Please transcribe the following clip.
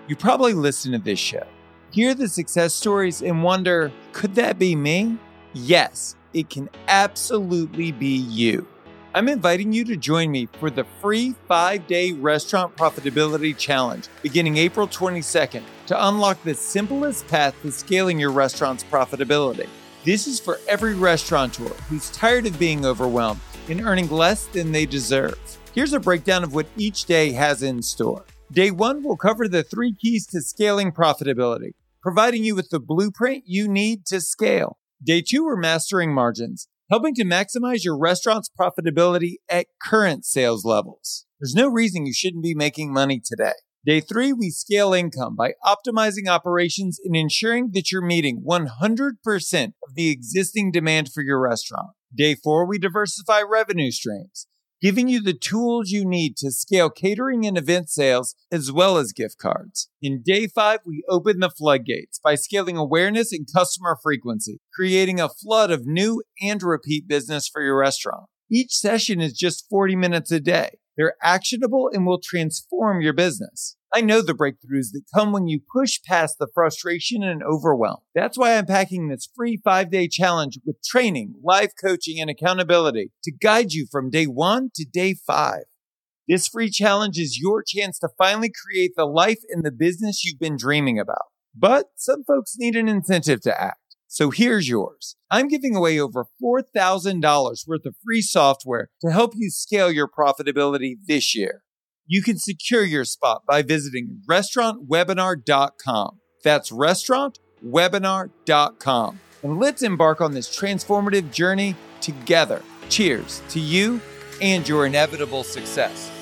You probably listen to this show, hear the success stories, and wonder, could that be me? Yes, it can absolutely be you. I'm inviting you to join me for the free 5-day Restaurant Profitability Challenge beginning April 22nd to unlock the simplest path to scaling your restaurant's profitability. This is for every restaurateur who's tired of being overwhelmed and earning less than they deserve. Here's a breakdown of what each day has in store. Day 1 will cover the 3 keys to scaling profitability, providing you with the blueprint you need to scale. Day 2, we're mastering margins, helping to maximize your restaurant's profitability at current sales levels. There's no reason you shouldn't be making money today. Day 3, we scale income by optimizing operations and ensuring that you're meeting 100% of the existing demand for your restaurant. Day 4, we diversify revenue streams, giving you the tools you need to scale catering and event sales as well as gift cards. In Day 5, we open the floodgates by scaling awareness and customer frequency, creating a flood of new and repeat business for your restaurant. Each session is just 40 minutes a day. They're actionable and will transform your business. I know the breakthroughs that come when you push past the frustration and overwhelm. That's why I'm packing this free 5-day challenge with training, live coaching, and accountability to guide you from day 1 to day 5. This free challenge is your chance to finally create the life and the business you've been dreaming about. But some folks need an incentive to act. So here's yours. I'm giving away over $4,000 worth of free software to help you scale your profitability this year. You can secure your spot by visiting restaurantwebinar.com. That's restaurantwebinar.com. And let's embark on this transformative journey together. Cheers to you and your inevitable success.